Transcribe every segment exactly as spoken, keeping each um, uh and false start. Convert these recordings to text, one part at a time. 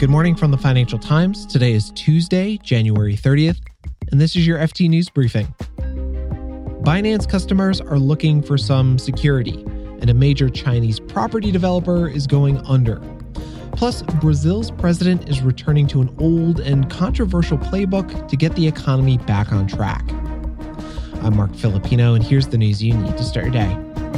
Good morning from the Financial Times. Today is Tuesday, January thirtieth, and this is your F T News Briefing. Binance customers are looking for some security, and a major Chinese property developer is going under. Plus, Brazil's president is returning to an old and controversial playbook to get the economy back on track. I'm Mark Filipino, and here's the news you need to start your day.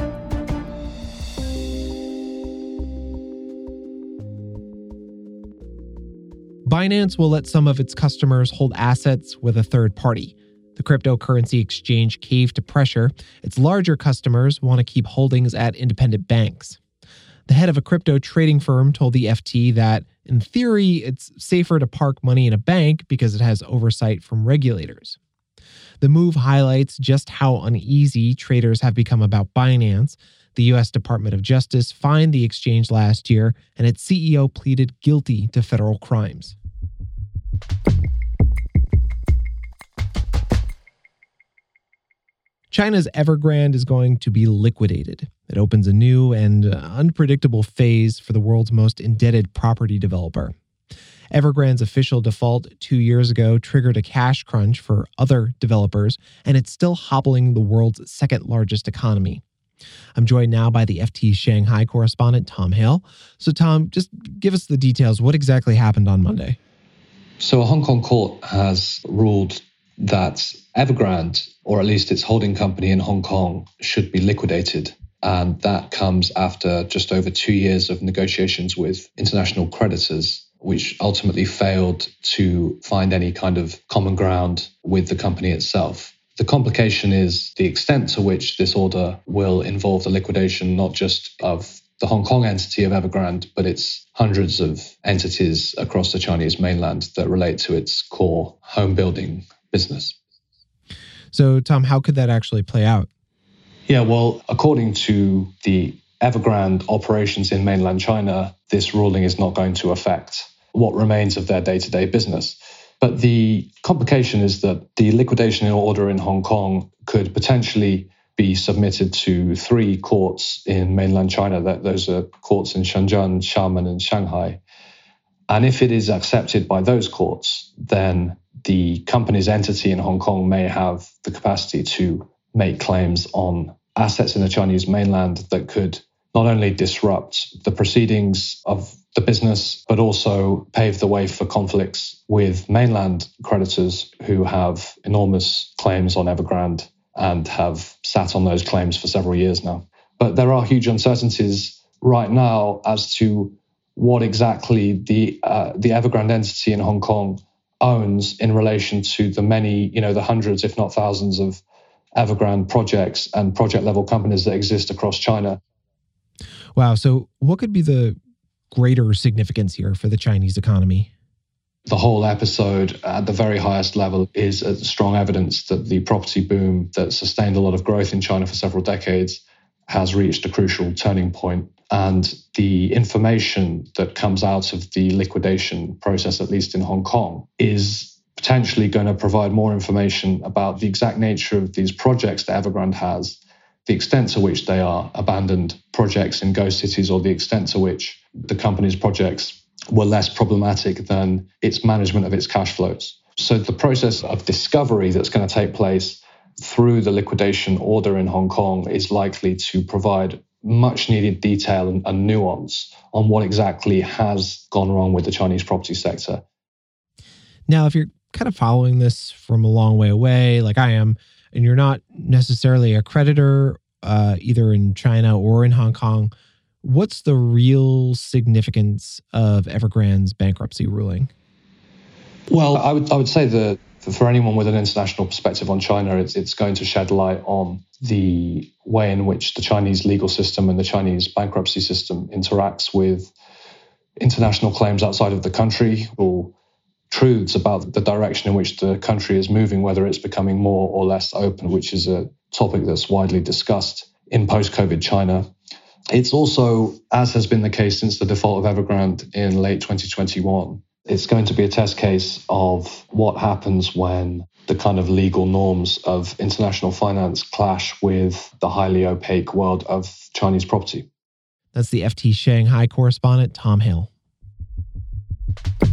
Binance will let some of its customers hold assets with a third party. The cryptocurrency exchange caved to pressure. Its larger customers want to keep holdings at independent banks. The head of a crypto trading firm told the F T that, in theory, it's safer to park money in a bank because it has oversight from regulators. The move highlights just how uneasy traders have become about Binance. The U S Department of Justice fined the exchange last year, and its C E O pleaded guilty to federal crimes. China's Evergrande is going to be liquidated. It opens a new and unpredictable phase for the world's most indebted property developer. Evergrande's official default two years ago triggered a cash crunch for other developers, and it's still hobbling the world's second largest economy. I'm joined now by the F T's Shanghai correspondent, Tom Hale. So, Tom, just give us the details. What exactly happened on Monday? So, a Hong Kong court has ruled that Evergrande, or at least its holding company in Hong Kong, should be liquidated. And that comes after just over two years of negotiations with international creditors, which ultimately failed to find any kind of common ground with the company itself. The complication is the extent to which this order will involve the liquidation, not just of the Hong Kong entity of Evergrande, but its hundreds of entities across the Chinese mainland that relate to its core home building business. So, Tom, how could that actually play out? Yeah, well, according to the Evergrande operations in mainland China, this ruling is not going to affect what remains of their day-to-day business. But the complication is that the liquidation order in Hong Kong could potentially be submitted to three courts in mainland China. That those are courts in Shenzhen, Xiamen, and Shanghai. And if it is accepted by those courts, then the company's entity in Hong Kong may have the capacity to make claims on assets in the Chinese mainland that could not only disrupt the proceedings of the business, but also pave the way for conflicts with mainland creditors who have enormous claims on Evergrande and have sat on those claims for several years now. But there are huge uncertainties right now as to what exactly the uh, the Evergrande entity in Hong Kong owns in relation to the many, you know, the hundreds, if not thousands, of Evergrande projects and project level companies that exist across China. Wow. So what could be the greater significance here for the Chinese economy? The whole episode at the very highest level is a strong evidence that the property boom that sustained a lot of growth in China for several decades has reached a crucial turning point. And the information that comes out of the liquidation process, at least in Hong Kong, is potentially going to provide more information about the exact nature of these projects that Evergrande has, the extent to which they are abandoned projects in ghost cities, or the extent to which the company's projects were less problematic than its management of its cash flows. So the process of discovery that's going to take place through the liquidation order in Hong Kong is likely to provide much needed detail and, and nuance on what exactly has gone wrong with the Chinese property sector. Now, if you're kind of following this from a long way away, like I am, and you're not necessarily a creditor uh, either in China or in Hong Kong, what's the real significance of Evergrande's bankruptcy ruling? Well, I would I would say that for anyone with an international perspective on China, it's it's going to shed light on the way in which the Chinese legal system and the Chinese bankruptcy system interacts with international claims outside of the country, or truths about the direction in which the country is moving, whether it's becoming more or less open, which is a topic that's widely discussed in post-COVID China. It's also, as has been the case since the default of Evergrande in late twenty twenty-one, it's going to be a test case of what happens when the kind of legal norms of international finance clash with the highly opaque world of Chinese property. That's the F T Shanghai correspondent, Tom Hale.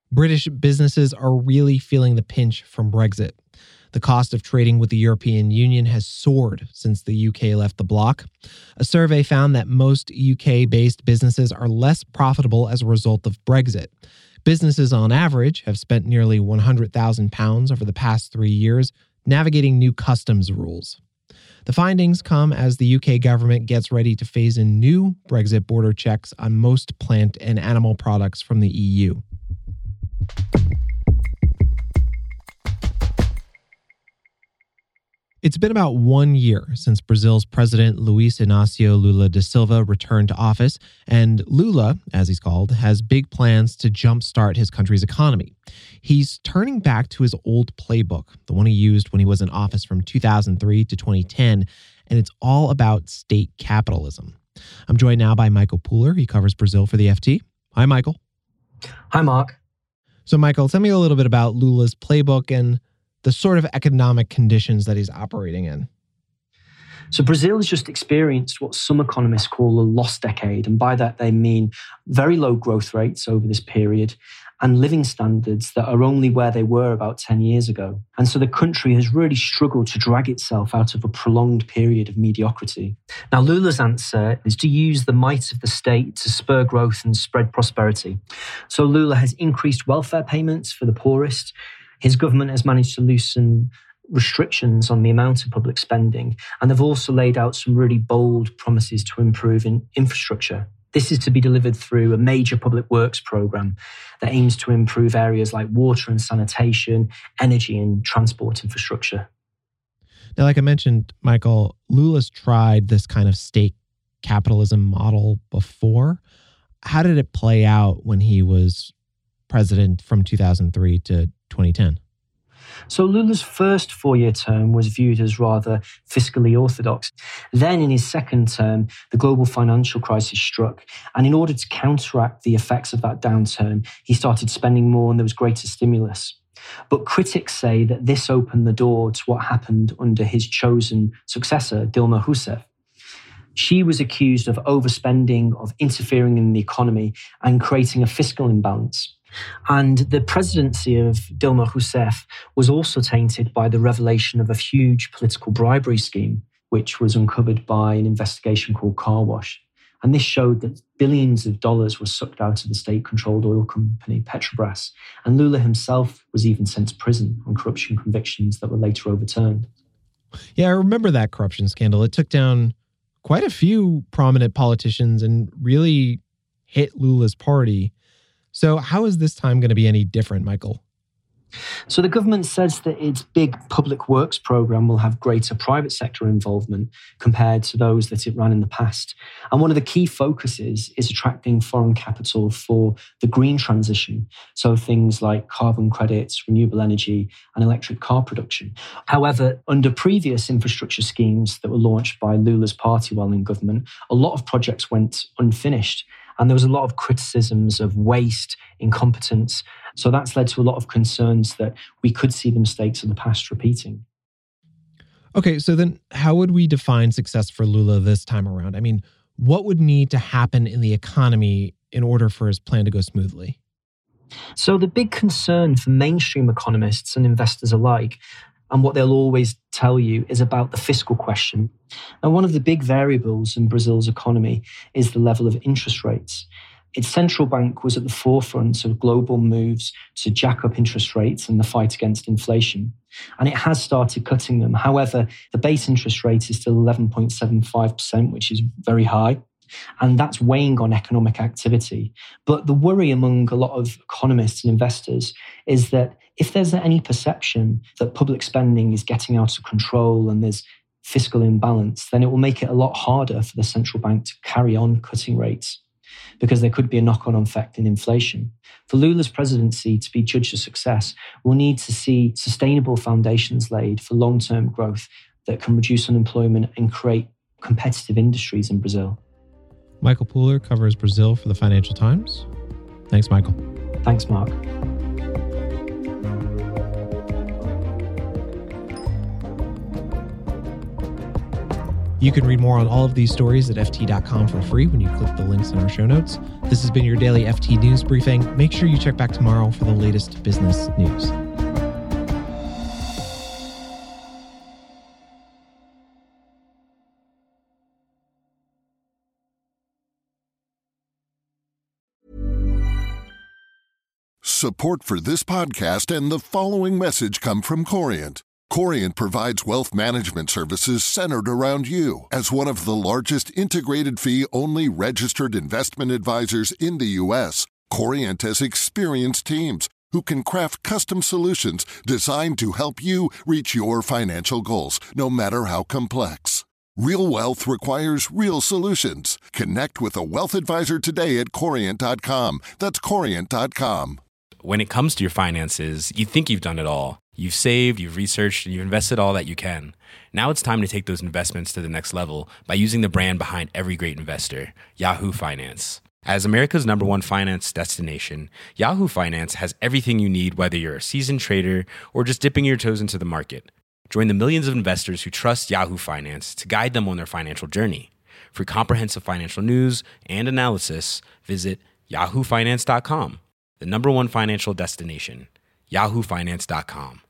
British businesses are really feeling the pinch from Brexit. The cost of trading with the European Union has soared since the U K left the bloc. A survey found that most U K-based businesses are less profitable as a result of Brexit. Businesses on average have spent nearly one hundred thousand pounds over the past three years navigating new customs rules. The findings come as the U K government gets ready to phase in new Brexit border checks on most plant and animal products from the E U. It's been about one year since Brazil's president Luiz Inácio Lula da Silva returned to office, and Lula, as he's called, has big plans to jumpstart his country's economy. He's turning back to his old playbook, the one he used when he was in office from two thousand three to twenty ten, and it's all about state capitalism. I'm joined now by Michael Pooler. He covers Brazil for the F T. Hi, Michael. Hi, Mark. So, Michael, tell me a little bit about Lula's playbook and the sort of economic conditions that he's operating in. So Brazil has just experienced what some economists call a lost decade. And by that, they mean very low growth rates over this period and living standards that are only where they were about ten years ago. And so the country has really struggled to drag itself out of a prolonged period of mediocrity. Now, Lula's answer is to use the might of the state to spur growth and spread prosperity. So Lula has increased welfare payments for the poorest. His government has managed to loosen restrictions on the amount of public spending, and they've also laid out some really bold promises to improve in infrastructure. This is to be delivered through a major public works program that aims to improve areas like water and sanitation, energy and transport infrastructure. Now, like I mentioned, Michael, Lula's tried this kind of state capitalism model before. How did it play out when he was president from two thousand three to twenty ten? So Lula's first four-year term was viewed as rather fiscally orthodox. Then in his second term, the global financial crisis struck. And in order to counteract the effects of that downturn, he started spending more and there was greater stimulus. But critics say that this opened the door to what happened under his chosen successor, Dilma Rousseff. She was accused of overspending, of interfering in the economy and creating a fiscal imbalance. And the presidency of Dilma Rousseff was also tainted by the revelation of a huge political bribery scheme, which was uncovered by an investigation called Car Wash. And this showed that billions of dollars were sucked out of the state-controlled oil company Petrobras. And Lula himself was even sent to prison on corruption convictions that were later overturned. Yeah, I remember that corruption scandal. It took down quite a few prominent politicians and really hit Lula's party. So how is this time going to be any different, Michael? So the government says that its big public works program will have greater private sector involvement compared to those that it ran in the past. And one of the key focuses is attracting foreign capital for the green transition. So things like carbon credits, renewable energy, and electric car production. However, under previous infrastructure schemes that were launched by Lula's party while in government, a lot of projects went unfinished. And there was a lot of criticisms of waste, incompetence. So that's led to a lot of concerns that we could see the mistakes of the past repeating. Okay, so then how would we define success for Lula this time around? I mean, what would need to happen in the economy in order for his plan to go smoothly? So the big concern for mainstream economists and investors alike, and what they'll always tell you, is about the fiscal question. Now, one of the big variables in Brazil's economy is the level of interest rates. Its central bank was at the forefront of global moves to jack up interest rates and the fight against inflation. And it has started cutting them. However, the base interest rate is still eleven point seven five percent, which is very high. And that's weighing on economic activity. But the worry among a lot of economists and investors is that if there's any perception that public spending is getting out of control and there's fiscal imbalance, then it will make it a lot harder for the central bank to carry on cutting rates, because there could be a knock-on effect in inflation. For Lula's presidency to be judged a success, we'll need to see sustainable foundations laid for long-term growth that can reduce unemployment and create competitive industries in Brazil. Michael Pooler covers Brazil for the Financial Times. Thanks, Michael. Thanks, Mark. You can read more on all of these stories at F T dot com for free when you click the links in our show notes. This has been your daily F T News Briefing. Make sure you check back tomorrow for the latest business news. Support for this podcast and the following message come from Corient. Corient provides wealth management services centered around you. As one of the largest integrated fee-only registered investment advisors in the U S, Corient has experienced teams who can craft custom solutions designed to help you reach your financial goals, no matter how complex. Real wealth requires real solutions. Connect with a wealth advisor today at Corient dot com. That's Corient dot com. When it comes to your finances, you think you've done it all. You've saved, you've researched, and you've invested all that you can. Now it's time to take those investments to the next level by using the brand behind every great investor, Yahoo Finance. As America's number one finance destination, Yahoo Finance has everything you need, whether you're a seasoned trader or just dipping your toes into the market. Join the millions of investors who trust Yahoo Finance to guide them on their financial journey. For comprehensive financial news and analysis, visit yahoo finance dot com. The number one financial destination, yahoo finance dot com.